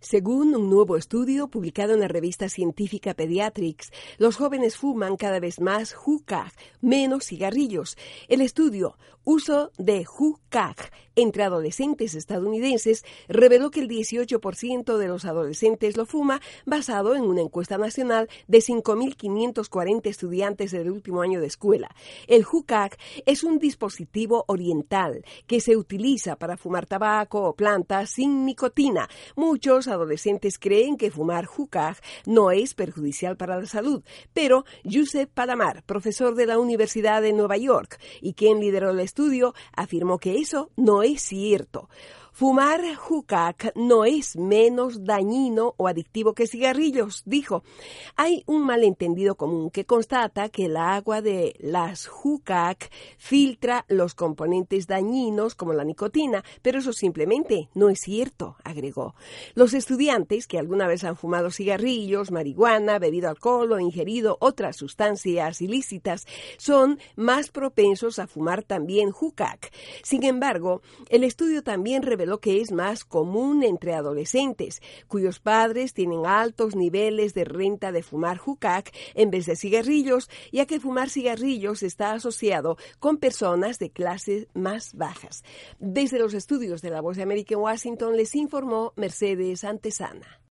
Según un nuevo estudio publicado en la revista científica Pediatrics, los jóvenes fuman cada vez más hookah, menos cigarrillos. El estudio Uso de hookah entre adolescentes estadounidenses reveló que el 18% de los adolescentes lo fuma, basado en una encuesta nacional de 5.540 estudiantes del último año de escuela. El hookah es un dispositivo oriental que se utiliza para fumar tabaco o plantas sin nicotina. Muchos adolescentes creen que fumar hookah no es perjudicial para la salud, pero Yusef Palamar, profesor de la Universidad de Nueva York y quien lideró el estudio, afirmó que eso no es cierto. Fumar hookah no es menos dañino o adictivo que cigarrillos, dijo. Hay un malentendido común que constata que el agua de las hookah filtra los componentes dañinos como la nicotina, pero eso simplemente no es cierto, agregó. Los estudiantes que alguna vez han fumado cigarrillos, marihuana, bebido alcohol o ingerido otras sustancias ilícitas son más propensos a fumar también hookah. Sin embargo, el estudio también reveló que es más común entre adolescentes, cuyos padres tienen altos niveles de renta de fumar hookah en vez de cigarrillos, ya que fumar cigarrillos está asociado con personas de clases más bajas. Desde los estudios de La Voz de América en Washington les informó Mercedes Antesana.